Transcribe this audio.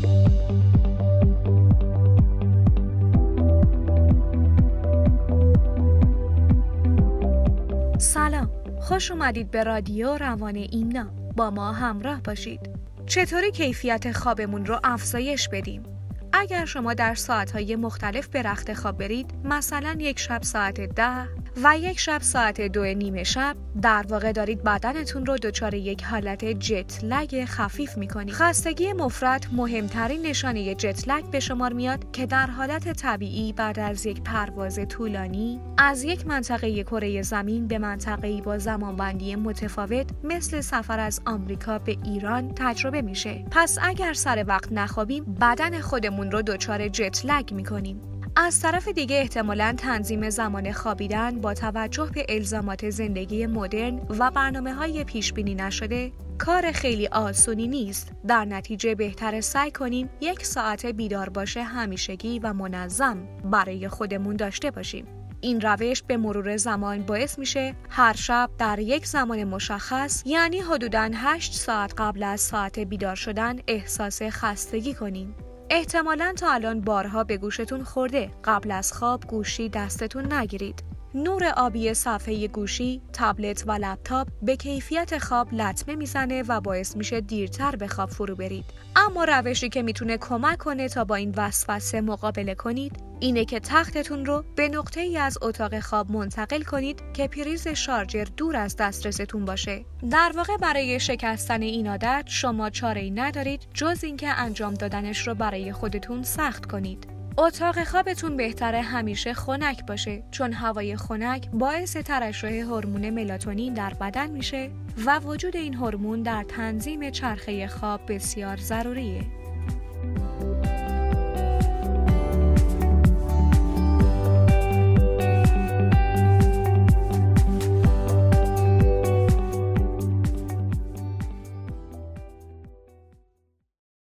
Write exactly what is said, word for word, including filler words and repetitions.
سلام، خوش اومدید به رادیو روان ایمنا. با ما همراه باشید. چطوری کیفیت خوابمون رو افزایش بدیم؟ اگر شما در ساعتهای مختلف به رخت خواب برید، مثلا یک شب ساعت ده و یک شب ساعت دو نیمه شب، در واقع دارید بدنتون رو دچار یک حالت جت لگ خفیف میکنید. خستگی مفرط مهمترین نشانه جت لگ به شمار میاد که در حالت طبیعی بعد از یک پرواز طولانی از یک منطقه کره زمین به منطقه‌ای با زمانبندی متفاوت مثل سفر از آمریکا به ایران تجربه میشه. پس اگر سر وقت نخوابیم، بدن خودمون رو دچار جت لگ میکنیم. از طرف دیگه احتمالاً تنظیم زمان خوابیدن با توجه به الزامات زندگی مدرن و برنامه‌های پیش‌بینی نشده کار خیلی آسونی نیست. در نتیجه بهتره سعی کنیم یک ساعت بیدار باشه همیشگی و منظم برای خودمون داشته باشیم. این روش به مرور زمان باعث میشه هر شب در یک زمان مشخص، یعنی حدوداً هشت ساعت قبل از ساعت بیدار شدن، احساس خستگی کنیم. احتمالاً تا الان بارها به گوشتون خورده قبل از خواب گوشی دستتون نگیرید. نور آبی صفحه گوشی، تبلت و لپتاپ به کیفیت خواب لطمه میزنه و باعث میشه دیرتر به خواب فرو برید. اما روشی که میتونه کمک کنه تا با این وسوسه مقابله کنید اینه که تختتون رو به نقطه‌ای از اتاق خواب منتقل کنید که پریز شارژر دور از دسترستون باشه. در واقع برای شکستن این عادت شما چاره‌ای ندارید جز اینکه انجام دادنش رو برای خودتون سخت کنید. اتاق خوابتون بهتره همیشه خنک باشه، چون هوای خنک باعث ترشح هورمون ملاتونین در بدن میشه و وجود این هورمون در تنظیم چرخه خواب بسیار ضروریه.